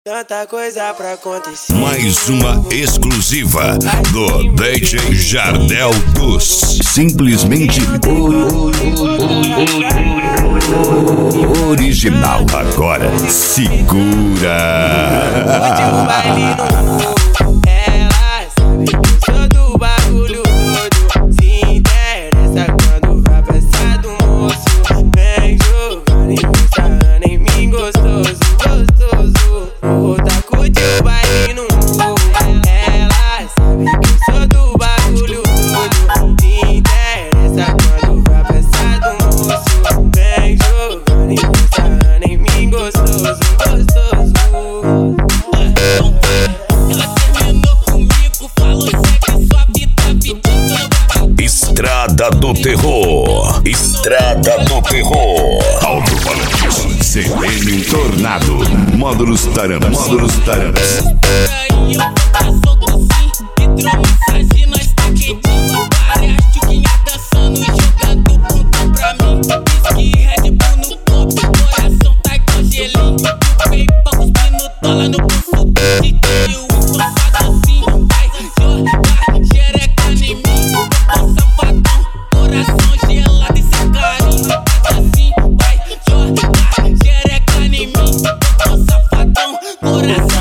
Tanta coisa pra acontecer. Mais uma exclusiva do DJ Jardel dos simplesmente original. Agora segura. Último baile no morro, ela sabe que eu sou do bagulho todo. Se interessa quando vai passar do moço. Vem jogando e gostando em mim gostoso, gostoso. Vou tá curtir o baile no morro, ela sabe que eu sou do bagulho todo. Se interessa quando vai passar do moço. Vem jogando e gostando em mim gostoso, gostoso. Estrada do Terror. Estrada do Terror. Alto-falantes. CM Tornado. Módulos Taranas. Módulos Taranas. Coração